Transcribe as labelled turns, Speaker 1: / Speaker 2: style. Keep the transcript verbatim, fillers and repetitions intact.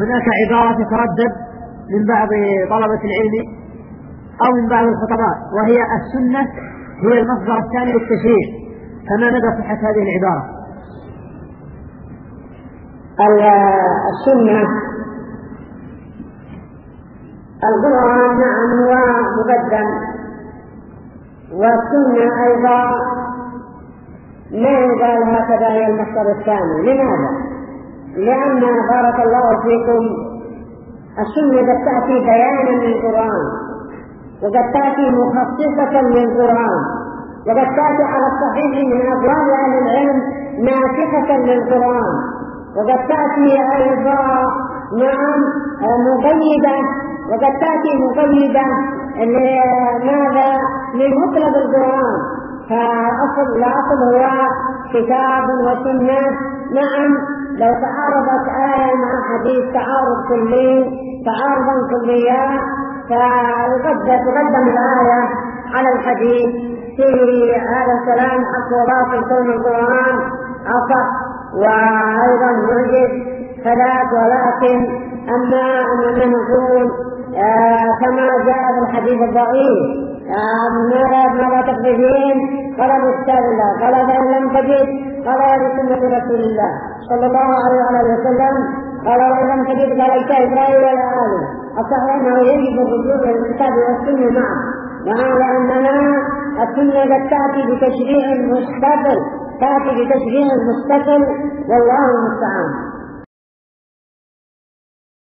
Speaker 1: هناك عبارة تتردد من بعض طلبة العلم أو من بعض الخطباء، وهي السنة هي المصدر الثاني للتشريع، فما مدى صحة هذه العبارة؟
Speaker 2: السنة القرآن نعم هو مقدم، والسنة أيضا ما يقال هكذا هي المصدر الثاني. لماذا؟ لأن بارك الله فيكم السنة قد تأتي بيانا للقرآن، وقد تأتي مخصصة للقرآن، وقد تأتي على الصحيح من أقوال أهل العلم ناسخة للقرآن، وقد تأتي أيضا نعم مقيدة، وقد تأتي مقيدة لماذا؟ لمطلب القرآن. فالأصل الأصل هو كتاب وسنة. نعم لو تعارضت آية مع حديث تعارض كلي تعارضا كليا فتقدم الآية على الحديث في هذا الكلام حق وباطل كون القرآن أصح وأيضا معجز فذاك. ولكن أما أننا نقول آه كما جاء في الحديث الضعيف ماذا ماذا تقذفين؟ قال بكتاب الله. قال فإن لم تجد قال بسنة رسول الله صلى الله عليه وسلم. قال وإن لم تجد قال اجتهد رأي ولا آله. الصحيح أنه يجب الرجوع إلى الكتاب والسنة معا، وعلى أننا السنة قد تأتي بتشريع مستقل تأتي بتشريع مستقل والله المستعان.